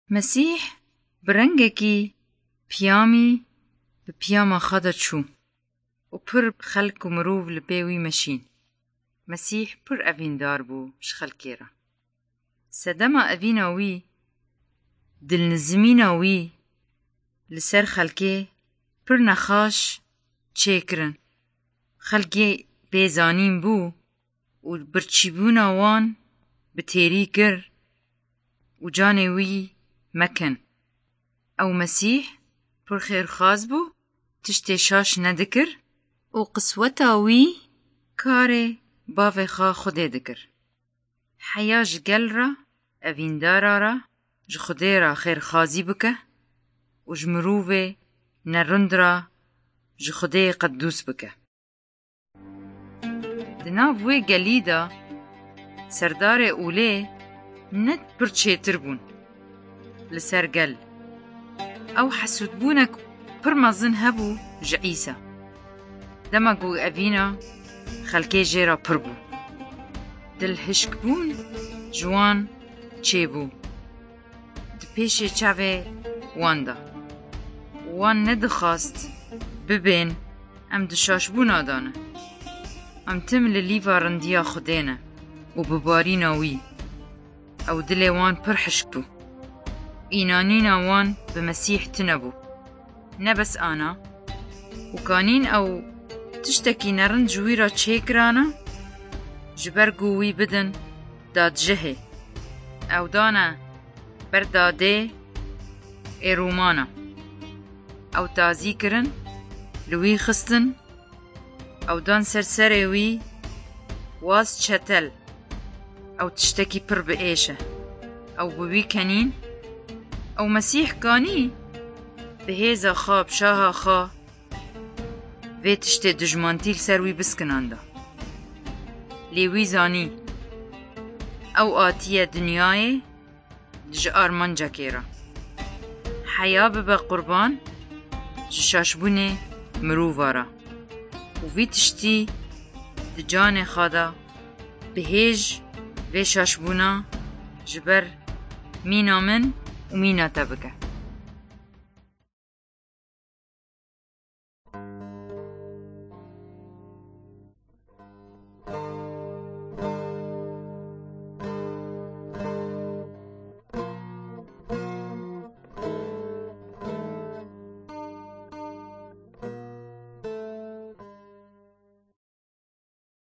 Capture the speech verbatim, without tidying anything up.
مسیح برنگکی پیامی به پیاما خدا چو و پر خلق و مروف لپیوی مشین. مسیح پر اوین دار بو شخلکی را. سدما اویناوی دل نزمیناوی لسر خلکی پر نخاش چیکرن. خلکی بیزانین بو و برچیبون آوان بتیری گر و جانوی مکن. او مسیح پر خیر خاز بو تشتی شاش ندکر و قسوتاوی کار باوی خوا خوده دکر. حیاج گل را اوین دارا را ج خوده را خیر خازی بکه و جمروه نرند را ج خوده قدوس بکه. دناوی گلی دا سردار اوله ند پر چیتر بون لسر گل او حسود بونک پر مزن هبو جعیسا. دما گو اوینا خلکی جیرا پر بو دل هشک بون جوان چه بو د پیش چاوه واندا وان ندخواست ببین ام دشاش بون آدانه ام تم للیوا رندیا خودینه و بباری ناوی او دل وان پر حشک بو. اینانین وان به مسیح تنبو نبس آنا و کانین او تشتکی نرن جوی را چیکرانا جبر گوی بدن داد جهه او دانا برداده ای رومانا او تازی کرن لوی خستن او دان سرسره وی واز چتل او تشتکی پر بئیشه او بوی کنین او مسیح کانی به هیزا خواب شاها خوا وی تشتی دجمانتیل سروی بسکناندا لیوی زانی او آتیه دنیای دج آرمان جاکیرا حیا ببا قربان جشاشبونه مرووارا و وی تشتی دجان خدا به هیج وی شاشبونا جبر مینا من و مینا تبکه.